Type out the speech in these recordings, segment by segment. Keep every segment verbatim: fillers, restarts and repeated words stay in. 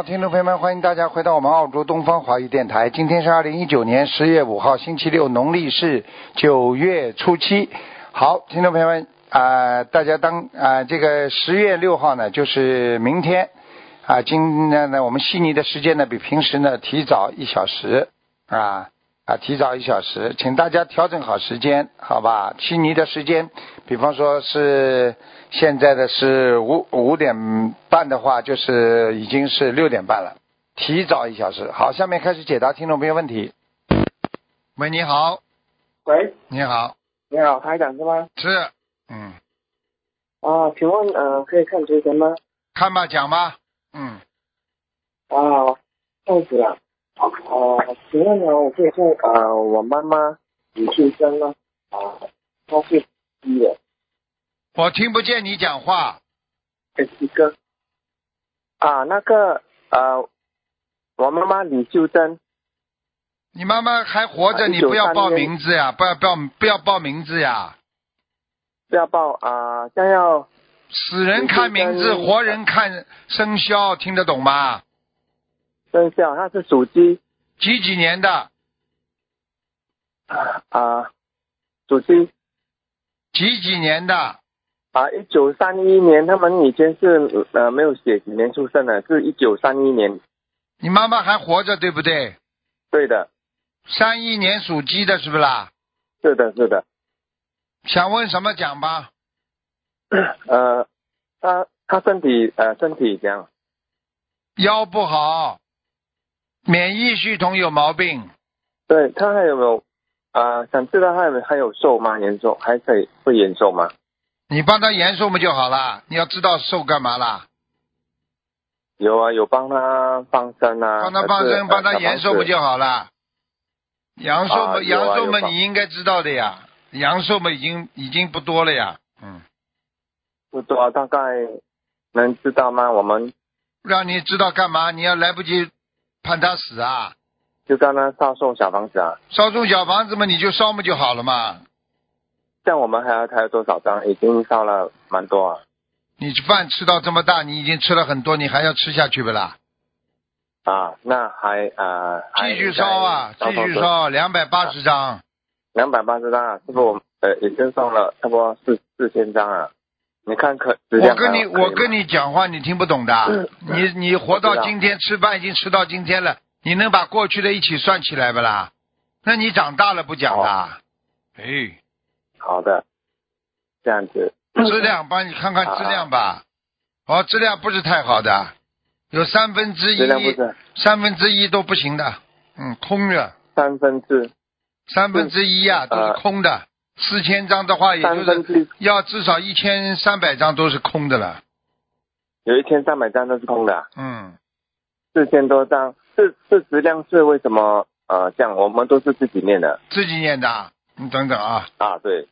听众朋友们，欢迎大家回到我们澳洲东方华语电台。今天是二零一九年十月五号，星期六，农历是九月初七。好，听众朋友们，啊、呃，大家当啊、呃，这个十月六号呢，就是明天啊、呃，今天呢，我们悉尼的时间呢，比平时呢提早一小时啊啊，提早一小时，请大家调整好时间，好吧？悉尼的时间，比方说是现在的是五五点半的话，就是已经是六点半了，提早一小时。好，下面开始解答听众朋友问题。喂，你好。 喂， 你好。 你好，台长是吗？ 是，嗯。 啊，请问呃，可以看图腾吗？ 看吧，讲吧。嗯。 啊，这样子啊。呃，请问呢，我可以看呃，我妈妈李秀珍呢？啊，她是一的， 我听不见你讲话。 这一个。啊，那个呃，我妈妈李秀珍。 你妈妈还活着， 啊你不要报一九三年名字呀，不要报不要报名字呀。 不要报啊，将要死人看名字，活人看生肖，听得懂吗？ 生肖，她是属鸡几几年的？ 啊，属鸡几几年的？ 啊，一九三一年，他们以前是呃没有写几年出生的，是一九三一年。 你妈妈还活着，对不对？ 对的， 三一年属鸡的，是不是啦？ 是的，是的。 想问什么讲吧？ 呃，他他身体呃身体这样， 腰不好，免疫系统有毛病。 对他还有没有啊、呃？想知道他有没有还有瘦吗？延寿还可以会延寿吗？ 你帮他延寿不就好了？你要知道寿干嘛啦？ 有啊，有帮他放生啊， 帮他放生，帮他延寿不就好了？阳寿嘛， 啊有啊阳寿嘛， 有帮你应该知道的呀。阳寿嘛，已经已经不多了呀。嗯， 不多，大概能知道吗？我们让你知道干嘛？你要来不及判他死啊？ 就刚刚烧送小房子啊， 烧种小房子嘛，你就烧嘛就好了嘛。 像我们还要还有多少张？已经烧了蛮多啊。 你饭吃到这么大，你已经吃了很多，你还要吃下去不啦？ 啊，那还呃继续烧啊，继续烧，两百八十张。 两百八十张啊，师傅呃已经送了差不多四四千张啊。你看可我跟你我跟你讲话，你听不懂的。 嗯、 你你活到今天，吃饭已经吃到今天了，你能把过去的一起算起来不啦？那你长大了不讲啦？哎， 好的，这样子。 质量帮你看看质量吧。啊、哦，质量不是太好的，有三分之一，三分之一都不行的，嗯，空的。 三分之。 三分之一呀、啊，都是空的。四、呃、千张的话，也就是要至少一千三百张都是空的了。 有一千三百张都是空的、啊。 嗯。 四千多张，这这质量是为什么？呃，这样我们都是自己念的。 自己念的，你等等啊。 啊，对。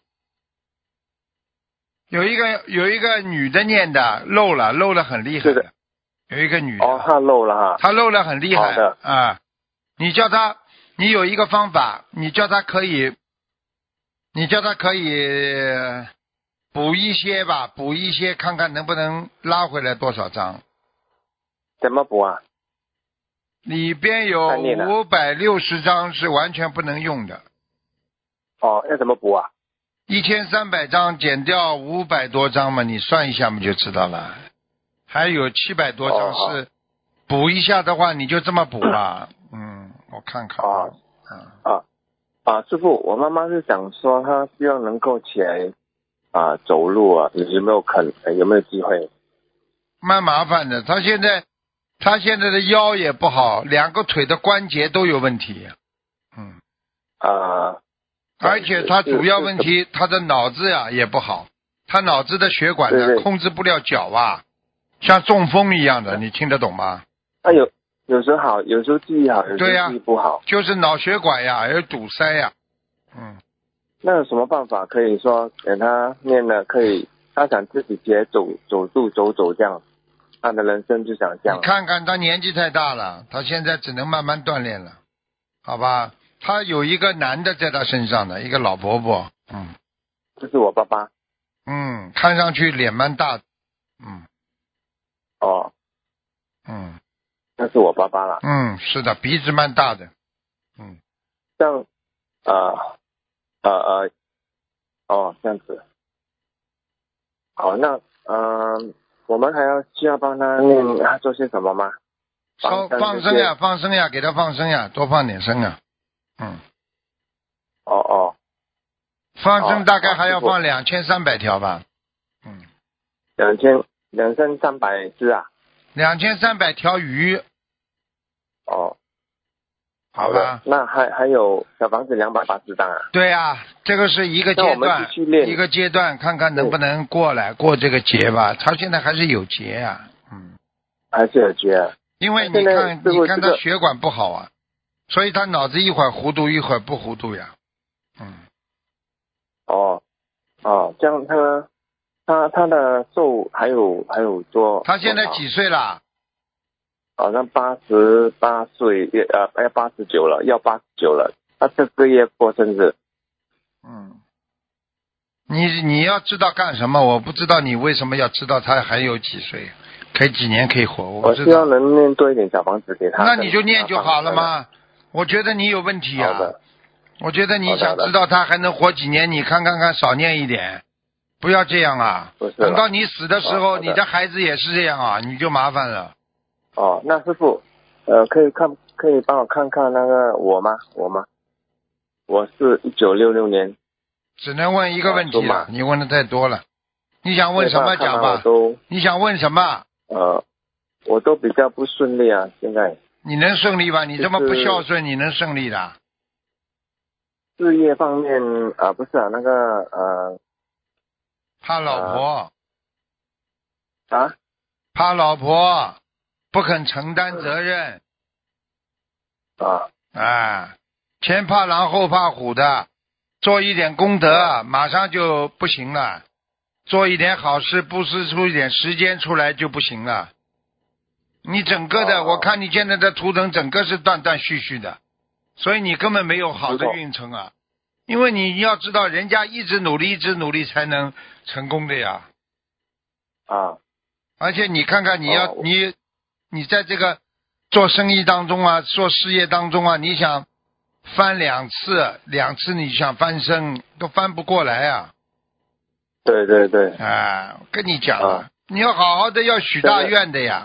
有一个有一个女的念的漏了，漏了很厉害的。 是的。 有一个女的。 哦，她漏了哈。 她漏了很厉害。 好的。 啊，你叫她。你有一个方法，你叫他可以，你叫他可以补一些吧，补一些，看看能不能拉回来多少张。 怎么补啊？ 里边有五百六十张是完全不能用的。 哦，要怎么补啊？ 一千三百张减掉五百多张嘛，你算一下嘛就知道了。还有七百多张是补一下的话，你就这么补吧。嗯。我看看啊啊啊！师傅，我妈妈是想说，她希望能够起来啊走路啊，有有没有可能有没有机会？ 蛮麻烦的，她现在她现在的腰也不好，两个腿的关节都有问题。嗯啊， 而且她主要问题，她的脑子呀也不好，她脑子的血管呢控制不了脚啊，像中风一样的，你听得懂吗？ 啊有。有时候好，有时候记忆好，有时候记忆不好， 就是脑血管呀，有堵塞呀。嗯， 那有什么办法可以说给他念了，可以他想自己直接走走路走走这样，他的人生就想这样。 你看看他年纪太大了，他现在只能慢慢锻炼了，好吧？他有一个男的在他身上的一个老伯伯，嗯， 这是我爸爸。 嗯，看上去脸蛮大的，嗯， 哦， 嗯。 那是我爸爸了。 嗯，是的，鼻子蛮大的。嗯， 像呃呃呃哦这样子。好，那嗯、呃，我们还要需要帮他念他做些什么吗？ 烧放生呀，放生呀，给他放生呀，多放点生啊。嗯。 哦哦。 放生大概还要放两千三百条吧。嗯。 两千两千三百只啊。 两千三百条鱼。 哦。 好吧。 那还还有小房子两百八十张啊。 对呀、啊，这个是一个阶段，一个阶段，看看能不能过来过这个劫吧。他现在还是有劫呀、啊，嗯， 还是有劫、啊。 因为你看，你看他血管不好啊，所以他脑子一会儿糊涂一会儿不糊涂呀。嗯。 哦哦，这样他他他的寿还有还有多？ 他现在几岁了？ 好像八十八岁，呃，要八十九了，要八十九了。他这个月过生日。 嗯。你你要知道干什么？我不知道你为什么要知道他还有几岁，可以几年可以活。我我希望能念多一点小房子给他。 那你就念就好了嘛。我觉得你有问题啊。 好的。 我觉得你想知道他还能活几年，你看看看，少念一点，不要这样啊。等到你死的时候，你的孩子也是这样啊，你就麻烦了。 哦，那师傅，呃，可以看，可以帮我看看那个我吗？我吗？我是一九六六年。 只能问一个问题了，你问的太多了。你想问什么讲吧？你想问什么？ 呃，我都比较不顺利啊，现在。 你能顺利吧？你这么不孝顺，你能顺利的？ 事业方面啊、呃，不是啊，那个呃， 怕老婆。 啊？ 怕老婆不肯承担责任。 啊。 啊，前怕狼后怕虎的，做一点功德马上就不行了，做一点好事布施出一点时间出来就不行了。你整个的，我看你现在的图腾整个是断断续续的，所以你根本没有好的运程啊。因为你要知道，人家一直努力一直努力才能成功的呀。 啊。 而且你看看，你要、哦、你你在这个做生意当中啊，做事业当中啊，你想翻两次，两次你想翻身都翻不过来啊。 对对对。 啊，我跟你讲啊，你要好好的要许大愿的呀。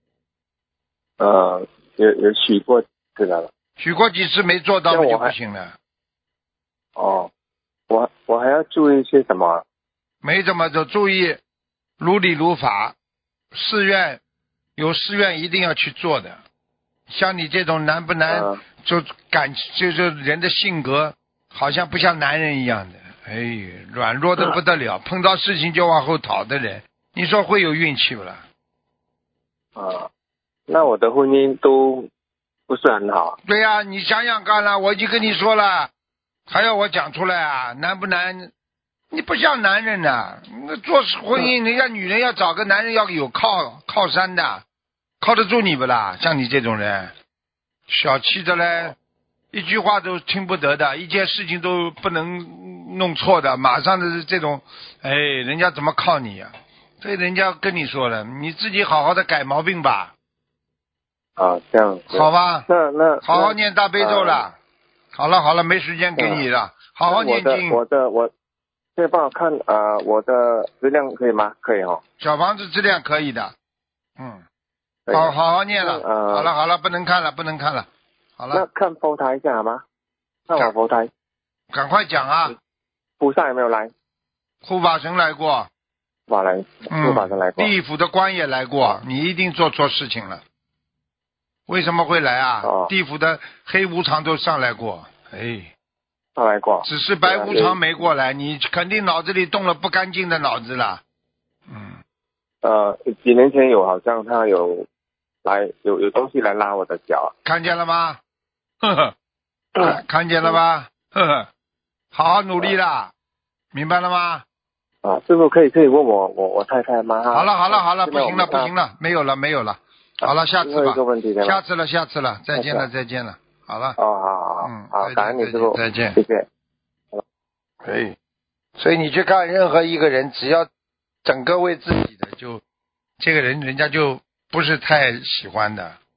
呃，有有许过知道了。 许过几次没做到就不行了。 哦，我我还要注意些什么？ 没怎么就注意如理如法。誓愿有誓愿一定要去做的，像你这种难不难、嗯、就感就是人的性格好像不像男人一样的，哎，软弱的不得了、嗯、碰到事情就往后逃的人，你说会有运气不啦？ 啊，那我的婚姻都不是很好。 对呀、啊，你想想看了，我已经跟你说了，还要我讲出来啊？难不难？你不像男人呐、啊，那做婚姻，人家女人要找个男人要有靠靠山的，靠得住你不啦？像你这种人，小气的嘞，一句话都听不得的，一件事情都不能弄错的，马上的这种，哎，人家怎么靠你呀、啊？所以人家跟你说了，你自己好好的改毛病吧。 啊，这样。 好吧。 那那好好念大悲咒了。啊、好了好了，没时间给你了，好好念经。 我的我的我。可以帮我看啊、呃，我的质量可以吗？可以哦。 小房子质量可以的，嗯，好好好念了、呃，好了好了，不能看了不能看了，好了。 那看佛台一下好吗？看我佛台。 赶快讲啊！ 菩萨有没有来？ 护法神来过。 法来，护法神来过。 嗯、地府的官也来过，你一定做错事情了。为什么会来啊？哦、地府的黑无常都上来过，哎。 来过， 只是白无常没过来，你肯定脑子里动了不干净的脑子了。嗯。 呃，几年前有，好像他有来，有有东西来拉我的脚。 看见了吗？呵呵，看看见了吧？呵呵，好好努力啦，明白了吗？ 啊，师傅可以可以问我我我太太吗？ 好了好了好了，不行了不行了，没有了没有了，好了下次吧。下次了下次了，再见了再见了。好了。 哦，好好好，嗯，好，感恩你师傅， 再见， 谢谢。 可以，所以你去看任何一个人，只要整个为自己的，就这个人人家就不是太喜欢的。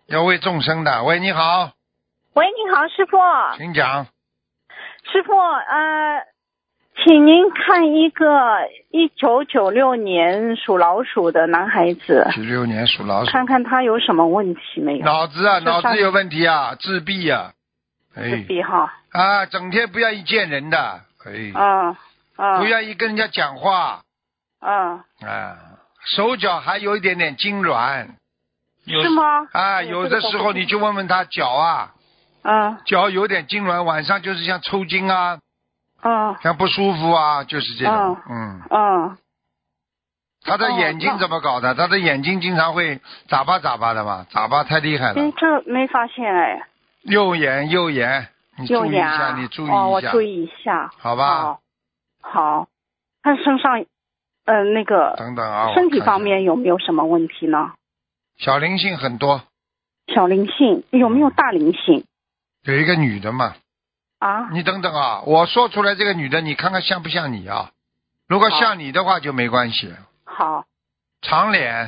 要为众生的。喂，你好。 喂，你好，师傅。 请讲。 师傅，呃，请您看一个一九九六年属老鼠的男孩子， 九六年属老鼠， 看看他有什么问题没有？ 脑子啊， 是上脑子有问题啊，自闭啊。哎。 自闭哈。 啊，整天不愿意见人的。哎。 嗯嗯。 不愿意跟人家讲话。 嗯。 啊，手脚还有一点点痉挛。 是吗？ 啊，有的时候你去问问他脚啊。 嗯。 脚有点痉挛，晚上就是像抽筋啊。 嗯。 像不舒服啊，就是这种。 嗯。 嗯。 嗯。 他的眼睛怎么搞的？他的眼睛经常会眨巴眨巴的嘛，眨巴太厉害了。 哎，这没发现哎。 右眼，右眼，你注意一下，你注意一下。 哦，我注意一下。 好吧。 好。好。他身上，嗯、呃，那个。 等等啊。 身体方面有没有什么问题呢？ 小灵性很多。 小灵性有没有大灵性？ 有一个女的嘛。 啊。 你等等啊，我说出来这个女的，你看看像不像你啊？如果像你的话就没关系。 好。 长脸，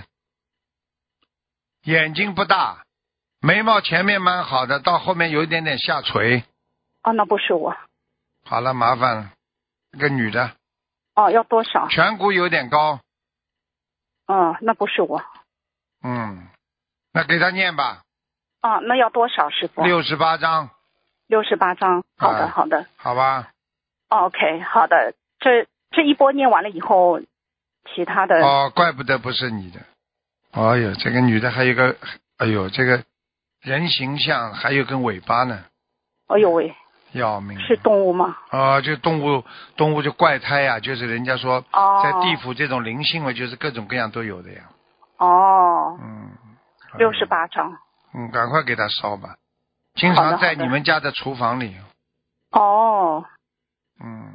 眼睛不大，眉毛前面蛮好的，到后面有一点点下垂。 哦，那不是我。 好了，麻烦了，这个女的。 哦，要多少？ 颧骨有点高。 嗯，那不是我。 嗯，那给他念吧。 啊，那要多少，师傅？ 六十八章。 六十八章，好的、 啊、 好的。 好吧。 OK， 好的。这这一波念完了以后，其他的。 哦，怪不得不是你的。哎呦，这个女的还有个，哎呦，这个人形象还有根尾巴呢。 哎呦喂。 要命。 是动物吗？ 啊，就动物，动物就怪胎呀、啊，就是人家说， 哦、 在地府这种灵性嘛，就是各种各样都有的呀。 哦。 嗯。 六十八章。 嗯，赶快给他烧吧。经常在你们家的厨房里。 哦。 嗯。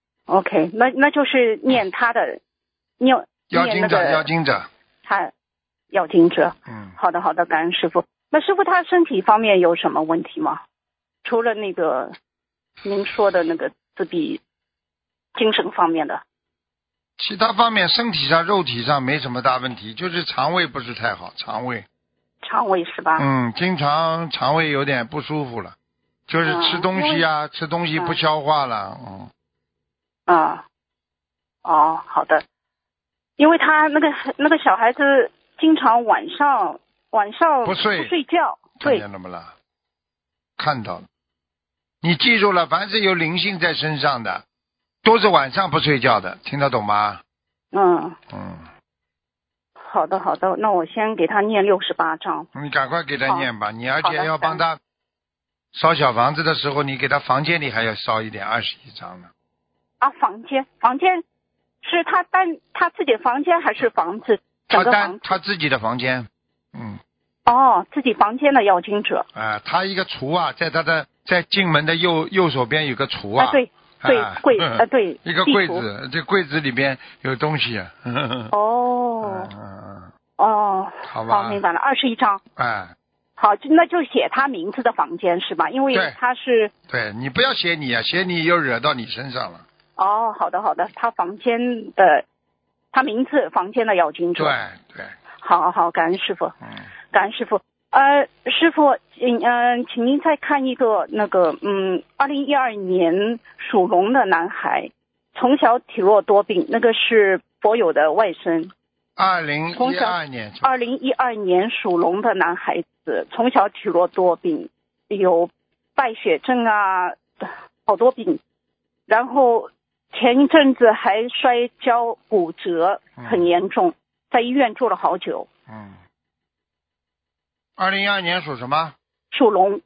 OK， 那那就是念他的，念要经者， 念那个要经者。 他要经者。 嗯。 好的好的，感恩师傅。那师傅他身体方面有什么问题吗？除了那个您说的那个自闭，精神方面的。 其他方面，身体上、肉体上没什么大问题，就是肠胃不是太好，肠胃。 肠胃是吧？ 嗯，经常肠胃有点不舒服了，就是吃东西啊，嗯、吃东西不消化了，嗯。 啊、嗯，哦，好的。因为他那个那个小孩子经常晚上晚上不睡不睡觉， 看见了不啦？看到了。你记住了，凡是有灵性在身上的，都是晚上不睡觉的，听得懂吗？ 嗯。 嗯。 好的好的，那我先给他念六十八章。 你赶快给他念吧，你而且要帮他烧小房子的时候，你给他房间里还要烧一点，二十一张呢。 啊，房间房间是他单他自己的房间还是房子？整个房子他自己的房间。嗯。 哦，自己房间的要经者。 啊、呃，他一个橱啊，在他的在进门的右右手边有个橱啊。 啊对对、 啊、 柜啊、呃、对。 一个柜子，这柜子里边有东西啊。 哦。 嗯、 哦。 好吧。 好，明白了，二十一张。 哎。 好，那就写他名字的房间是吧？因为他是。 对，你不要写你啊，写你又惹到你身上了。 哦，好的好的，他房间的，他名字房间的要经者。 对对。 好好，感恩师傅。 嗯。 感恩师傅。呃，师傅，嗯、呃，请您再看一个那个，嗯，二零一二年属龙的男孩，从小体弱多病，那个是佛友的外甥。 二零一二年。 二零一二年属龙的男孩子，从小体弱多病，有败血症啊，好多病，然后前一阵子还摔跤骨折，很严重，嗯、在医院住了好久。 嗯。二零一二年属什么？ 属龙。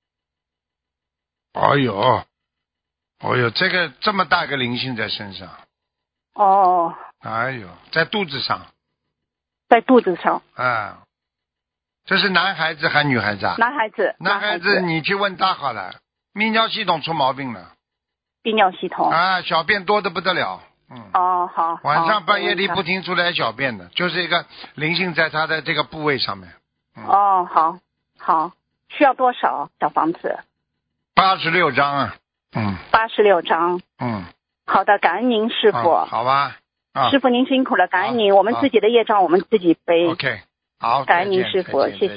哎呦，哎呦，这个这么大个灵性在身上。 哦。 哎呦，在肚子上。 在肚子上。 啊，这是男孩子还是女孩子啊？ 男孩子。 男孩子，你去问他好了，泌尿系统出毛病了。 泌尿系统。 啊，小便多得不得了。嗯。 哦，好。 晚上半夜里不停出来小便的，就是一个灵性在他的这个部位上面。 嗯、哦，好，好，需要多少小房子？ 八十六张啊。嗯。 八十六张。 嗯。 好的，感恩您师傅。 哦、好吧。啊、 师傅您辛苦了，感恩您，我们自己的业障我们自己背。 OK， 好， 感恩您师傅，谢谢。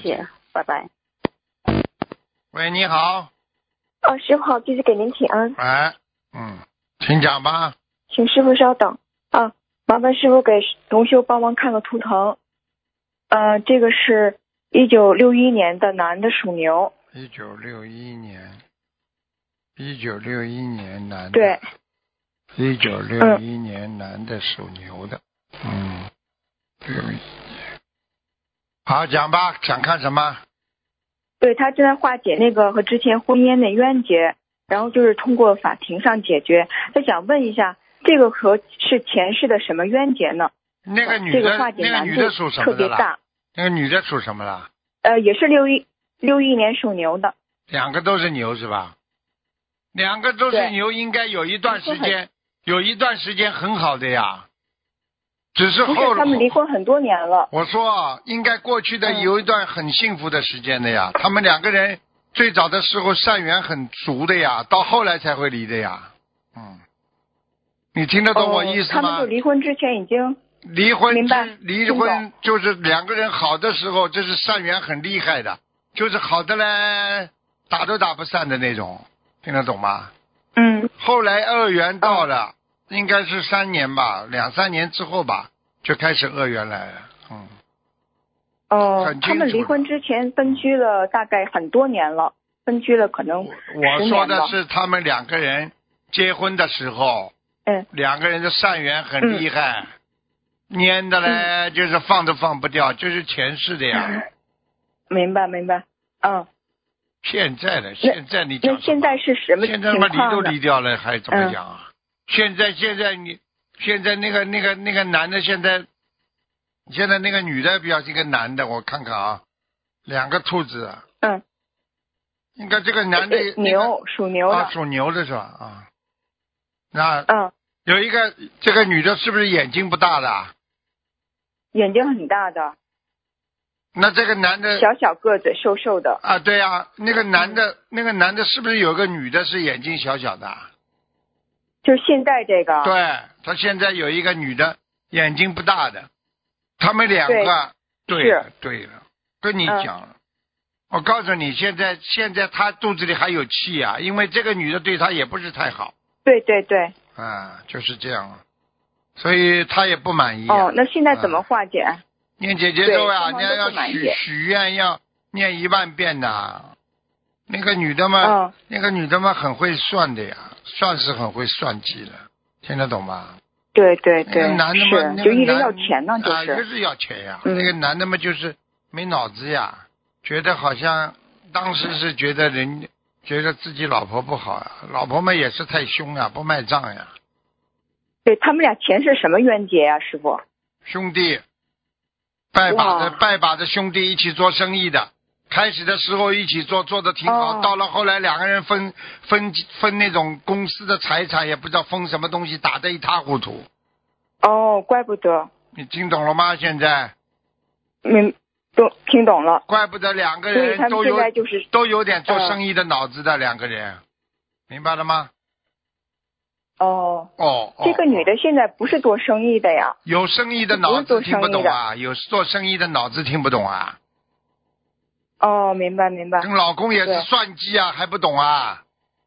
拜拜。 喂，你好。 哦，师傅好，继续给您请安。 哎，嗯，请讲吧。 请师傅稍等啊，麻烦师傅给同修帮忙看个图腾。呃，这个是一九六一年的男的，属牛。 一九六一年，一九六一年男的。 对。 一九六一年男的，属牛的。嗯，六一年。好，讲吧，想看什么？ 对，他正在化解那个和之前婚姻的冤结，然后就是通过法庭上解决。他想问一下，这个和是前世的什么冤结呢？ 那个女的， 这个化解那个女的属什么的特别大。 那个女的属什么了？ 呃，也是六一六一年属牛的。 两个都是牛是吧？两个都是牛，应该有一段时间，有一段时间很好的呀。只是后不是他们离婚很多年了。 我说应该过去的有一段很幸福的时间的呀，嗯、他们两个人最早的时候善缘很足的呀，到后来才会离的呀。嗯，你听得懂我意思吗？ 哦、他们就离婚之前已经离婚， 明白？ 离婚就是两个人好的时候，这是善缘很厉害的，就是好的嘞，打都打不散的那种，听得懂吗？ 嗯。 后来恶缘到了。嗯，应该是三年吧，两三年之后吧，就开始恶缘来了。嗯。 哦，他们离婚之前分居了大概很多年了，分居了可能十年我说的是他们两个人结婚的时候， 嗯， 两个人的善缘很厉害，嗯、粘的嘞、嗯、就是放都放不掉，就是前世的呀。 嗯、明白明白，嗯。 现在的现在你讲那现在是什么情况呢？ 现在他妈离都离掉了，还怎么讲啊？嗯，现在现在你现在那个那个那个男的现在现在那个女的比较一个男的，我看看啊，两个兔子。 嗯。 应该这个男的、那个、 牛属牛的。 啊，属牛的是吧？啊。那嗯。 有一个这个女的是不是眼睛不大的？ 眼睛很大的。 那这个男的小小个子瘦瘦的。 啊，对啊，那个男的、嗯、那个男的是不是有个女的是眼睛小小的？ 就是现在这个， 对，他现在有一个女的眼睛不大的，他们两个，对了对了，跟你讲了、嗯，我告诉你，现在现在他肚子里还有气啊，因为这个女的对他也不是太好。 对对对。 啊，就是这样，所以他也不满意、啊。 哦，那现在怎么化解？啊、 念姐姐咒啊，你要许许愿要念一万遍的。那个女的嘛、 哦， 那个女的嘛很会算的呀。算是很会算计了，听得懂吗？ 对对对， 那男的嘛， 是、那个、就一直要钱呢，就是、 啊、就是要钱呀、 嗯。 那个男的嘛，就是没脑子呀，觉得好像当时是觉得人觉得自己老婆不好呀，老婆嘛也是太凶呀，不卖账呀。 对他们俩前世什么冤结呀、啊，师傅？ 兄弟，拜把的拜把的兄弟一起做生意的。开始的时候一起做，做的挺好、哦，到了后来两个人分分分那种公司的财产，也不知道分什么东西，打得一塌糊涂。 哦，怪不得。 你听懂了吗？现在？ 明，都听懂了。 怪不得两个人都有、 就是、 都有点做生意的脑子的、呃、两个人，明白了吗？ 哦哦， 这个女的现在不是做生意的呀。 有生意的脑子听不懂啊，有做生意的脑子听不懂啊。 哦，明白明白。 跟老公也是算计啊，还不懂啊？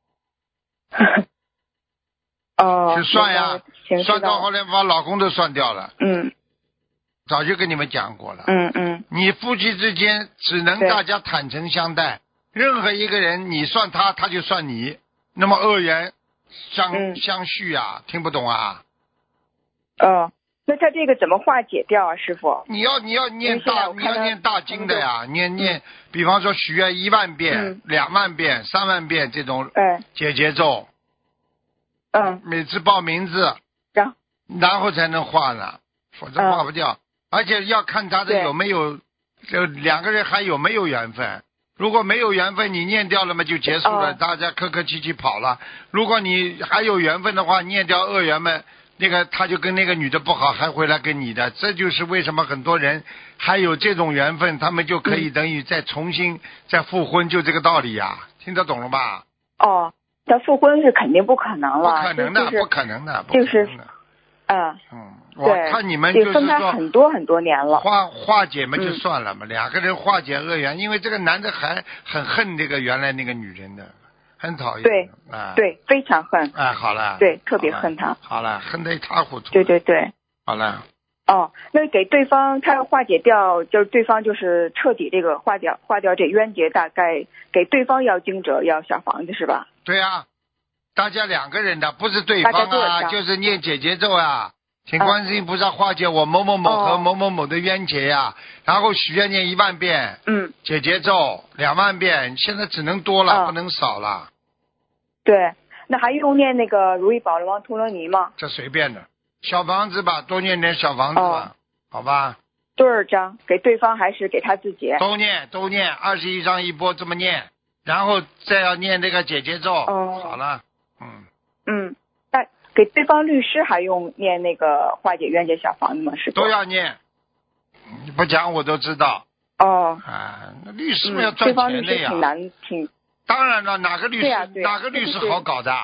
哦， 去算呀，算到后来把老公都算掉了。 嗯。 早就跟你们讲过了。 嗯嗯。 你夫妻之间只能大家坦诚相待，任何一个人你算他，他就算你，那么恶缘相、嗯、相续啊，听不懂啊？ 哦。那他这个怎么化解掉啊，师傅？ 你要你要念大你要念大经的呀，念念，比方说许愿一万遍、嗯、两万遍、三万遍这种解结咒。 嗯。 每次报名字， 然然后才能化呢，否则化不掉。嗯、而且要看他的有没有，就两个人还有没有缘分。如果没有缘分，你念掉了嘛就结束了，哦、大家客客气气跑了。如果你还有缘分的话，念掉恶缘们。那个他就跟那个女的不好，还回来跟你的，这就是为什么很多人还有这种缘分，他们就可以等于再重新再复婚，就这个道理呀、啊，听得懂了吧？ 哦，他复婚是肯定不可能了， 不可能的， 就是、 不可能的， 就是， 嗯嗯， 我看你们就是也分开说很多很多年了。 化化解嘛就算了嘛，嗯、两个人化解恶缘，因为这个男的还很恨这个原来那个女人的，很讨厌。 对， 啊， 对，非常恨。 哎，好了。 对，特别恨他。 好了，恨得一塌糊涂。 对对对。 好了。 哦，那给对方他要化解掉，就是对方就是彻底这个化掉化掉这冤结，大概给对方要经者要小房子是吧？ 对啊，大家两个人的，不是对方啊，就是念解结咒啊，请观世音菩萨化解我某某某和某某某的冤结呀、啊，哦、然后许愿念一万遍， 嗯， 解结咒两万遍，现在只能多了，哦、不能少了。 对，那还用念那个如意宝轮王陀罗尼吗？ 这随便的。小房子吧，多念点小房子吧，哦、好吧？ 多少张？给对方还是给他自己？ 都念，都念，二十一张一波，这么念，然后再要念这个解结咒。哦，好了，嗯嗯，那给对方律师还用念那个化解冤结小房子吗？是都要念，你不讲我都知道。 哦， 啊，那律师们要赚钱的呀。 对方律师挺难，挺。 当然了，哪个律师、 啊啊、 哪个律师好搞的？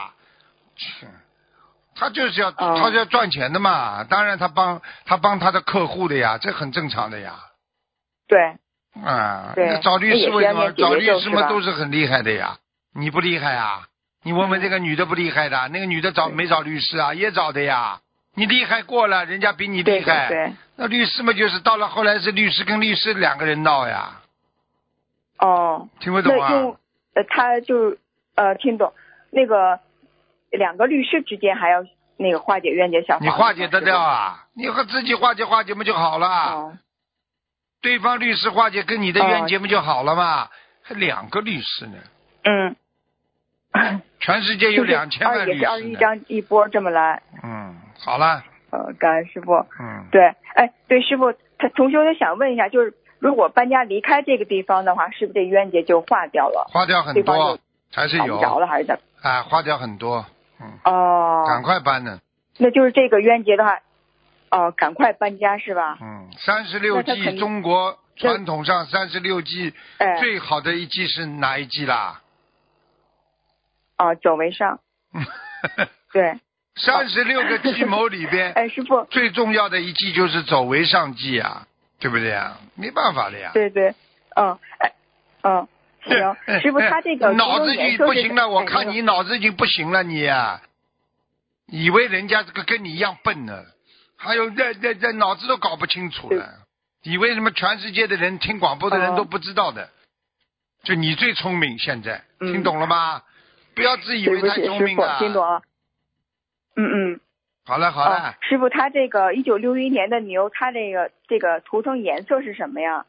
他就是要、哦、他就要赚钱的嘛，当然他帮他帮他的客户的呀，这很正常的呀。 对。 啊， 对。 找律师为什么？找律师们都是很厉害的呀，你不厉害啊？你问问这个女的不厉害的，嗯、那个女的找没找律师啊？也找的呀。你厉害过了，人家比你厉害。 对对对。 那律师嘛，就是到了后来是律师跟律师两个人闹呀。 哦。 听不懂啊？ 那用呃，他就呃听懂那个。两个律师之间还要那个化解冤结小房子， 你化解得掉啊？你和自己化解化解不就好了？ 哦、 对方律师化解跟你的冤结不就好了吗？哦、还两个律师呢？ 嗯。 全世界有两千万律师呢。 也是二十一张一波这么来。 嗯，好了。 呃，感恩师傅。 嗯。 对，哎，对师傅，他同学他想问一下，就是如果搬家离开这个地方的话，是不是这冤结就化掉了？ 化掉很多，还是有。 找不着了还是怎么？ 啊，化掉很多。嗯， 哦， 赶快搬呢。 那就是这个冤结的话，哦、呃，赶快搬家是吧？ 嗯，三十六计，中国传统上三十六计最好的一计是哪一计啦？ 哦、呃，走为上。对。 三十六个计谋里边， 哎，师傅， 最重要的一计就是走为上计啊，对不对啊？没办法的呀。 对对，嗯，哎，嗯。行，师傅，他这个脑子已经不行了，我看你脑子已经不行了，你啊，以为人家这个跟你一样笨呢，还有这这这脑子都搞不清楚了，以为什么全世界的人听广播的人都不知道的，哦、就你最聪明，现在、嗯、听懂了吗？不要自以为太聪明了。 听懂了。嗯嗯。 好了好了、 哦。师傅，他这个一九六一年的牛，他这个这个图腾颜色是什么呀？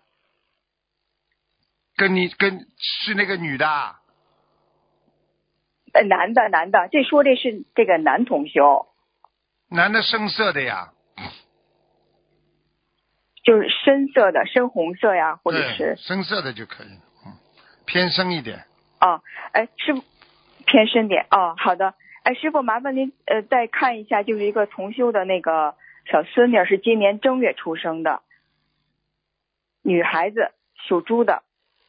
跟你跟是那个女的， 呃，男的男的，这说这是这个男同修， 男的深色的呀， 就是深色的，深红色呀，或者是深色的就可以，嗯，偏深一点。 哦，哎，师傅偏深点哦，好的，哎，师傅麻烦您呃再看一下，就是一个同修的那个小孙女是今年正月出生的，女孩子，属猪的。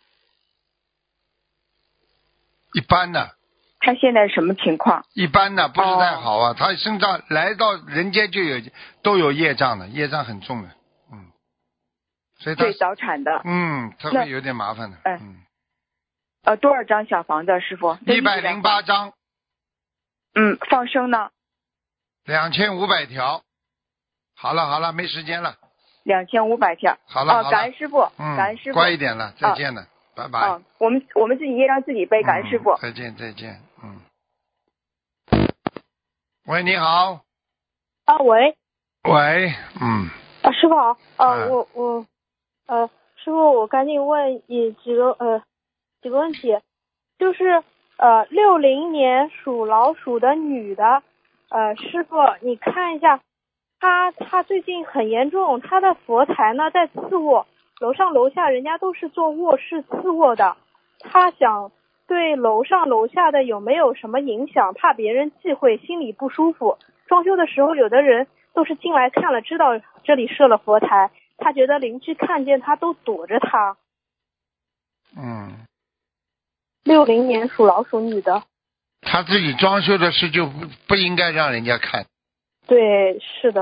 一般的， 他现在什么情况？ 一般的，不是太好啊。哦、他身上来到人间就有都有业障的，业障很重的，嗯，所以他对早产的， 嗯，他会有点麻烦的， 嗯， 嗯呃，多少张小房子，师傅？ 一百零八张。 嗯，放生呢？ 两千五百条。好了好了，没时间了。 两千五百条。 好了好了， 哦，感恩师傅， 嗯， 感恩师傅， 乖一点了，再见了。 哦拜拜。 哦，我们我们自己业障自己背，感恩师傅、 嗯。再见再见，嗯。喂，你好。 啊，喂。 喂，嗯。 啊，师傅好。啊， 啊我我，呃，师傅，我赶紧问你几个呃几个问题，就是呃六零年属老鼠的女的，呃，师傅你看一下，她她最近很严重，她的佛台呢在次卧。楼上楼下人家都是做卧室次卧的，他想对楼上楼下的有没有什么影响，怕别人忌讳，心里不舒服。装修的时候有的人都是进来看了知道这里设了佛台，他觉得邻居看见他都躲着他。 嗯。 六零年属老鼠女的。 他自己装修的事就不不应该让人家看。 对，是的。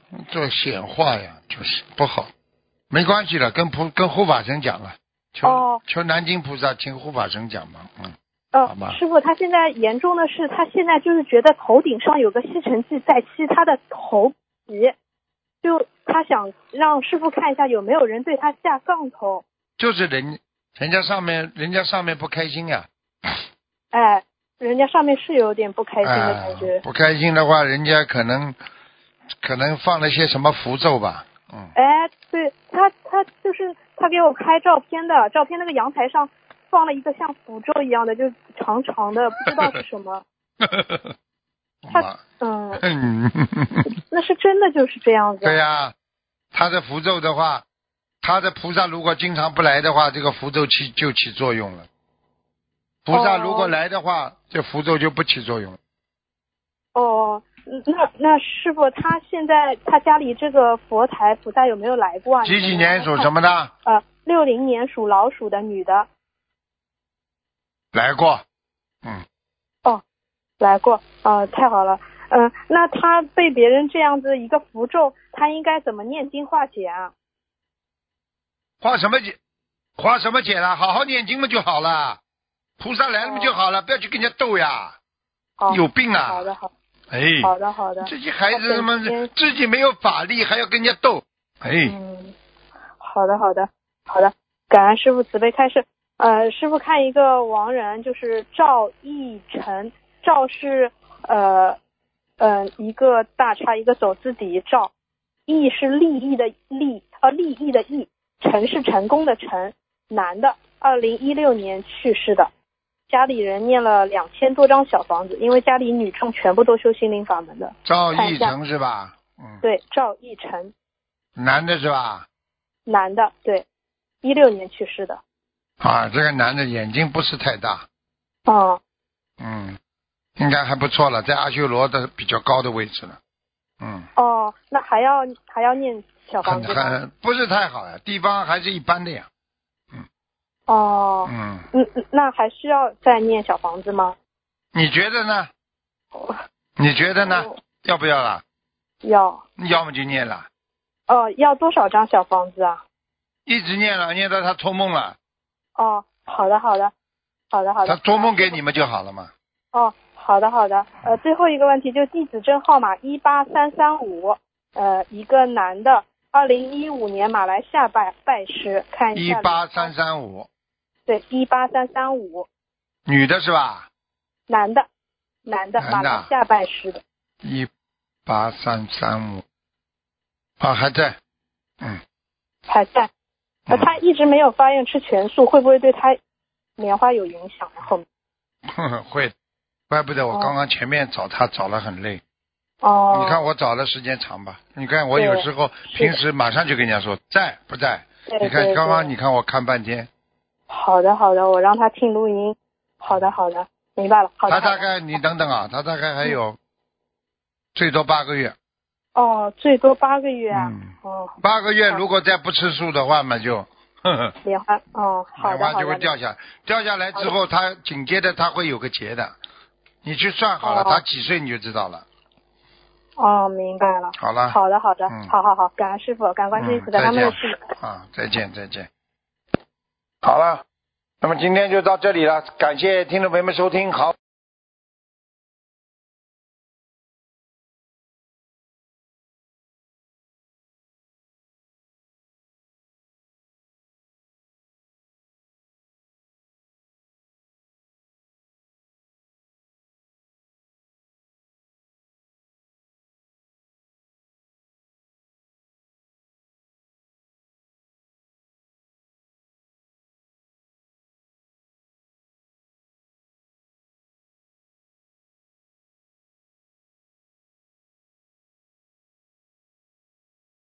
做显化呀，就是不好，没关系的，跟菩跟护法神讲了，求、 哦、 求南京菩萨请护法神讲嘛，嗯。 呃，师傅，他现在严重的是，他现在就是觉得头顶上有个吸尘器在吸他的头皮，就他想让师傅看一下有没有人对他下杠头。 就是人，人家上面，人家上面不开心呀。 哎，人家上面是有点不开心的感觉。 哎、不开心的话，人家可能可能放了些什么符咒吧。嗯。 哎，对他，他就是他给我拍照片的，照片那个阳台上放了一个像符咒一样的，就长长的，不知道是什么。他嗯，那是真的就是这样子。 对呀、啊，他的符咒的话，他的菩萨如果经常不来的话，这个符咒起就起作用了。菩萨如果来的话，哦、这符咒就不起作用了。 哦，那那师傅，他现在他家里这个佛台菩萨有没有来过啊？ 几几年属什么的？ 呃，六零年属老鼠的女的。 来过，嗯。 哦，来过，呃，太好了，嗯、呃，那他被别人这样子一个符咒，他应该怎么念经化解啊？ 化什么解？化什么解了？好好念经嘛就好了，菩萨来了嘛就好了，哦、不要去跟人家斗呀， 哦、 有病啊！ 好的好。 哎， 好的好的。 这些孩子他妈自己没有法力，还要跟人家斗，哎。 嗯，好的好的好的，感恩师父慈悲开示。呃，师傅看一个亡人，就是赵义成，赵是呃呃一个大叉一个走字底，赵，义是利益的利，呃利益的益，成是成功的成，男的，二零一六年去世的，家里人念了两千多张小房子，因为家里女众全部都修心灵法门的。 赵义成是吧？ 嗯，对，赵义成， 男的是吧？ 男的，对，一六年去世的。 啊，这个男的眼睛不是太大。 哦。 嗯，应该还不错了，在阿修罗的比较高的位置了。嗯。 哦，那还要还要念小房子吗？ 很很不是太好呀，地方还是一般的呀。嗯。 哦。 嗯。 嗯，那还需要再念小房子吗？ 你觉得呢？ 哦、 你觉得呢？ 哦、 要不要了？ 要。 要么就念了。 哦，要多少张小房子啊？ 一直念了，念到他托梦了。 哦，好的好的，好的好的。 他托梦给你们就好了嘛。 哦，好的好的。呃，最后一个问题就是地址证号码一八三三五，呃，一个男的，二零一五年马来西亚拜拜师，看一下。 一八三三五。 对，一八三三五。 女的是吧？ 男的，男的， 男的马来西亚拜师的。 一八三三五。啊，还在。嗯。 还在。呃，他一直没有发愿吃全素，会不会对他莲花有影响？后面会，怪不得我刚刚前面找他找了很累。 哦。 你看我找的时间长吧？你看我有时候平时马上就跟人家说在不在？你看刚刚你看我看半天。 好的好的，我让他听录音。好的好的，明白了。好的。 他大概你等等啊，他大概还有、嗯、最多八个月。 哦，最多八个月啊。 嗯。 哦。 八个月如果再不吃素的话嘛，就呵呵莲花哦，好的莲花就会掉下来，掉下来之后，他紧接着他会有个结的，你去算好了， 哦、 他几岁你就知道了。 哦，明白了。 好了。 好的好的， 嗯、 好好好，感恩师傅，感恩观世音菩萨，他们的事。 啊，再见再见。好了，那么今天就到这里了，感谢听众朋友们收听，好。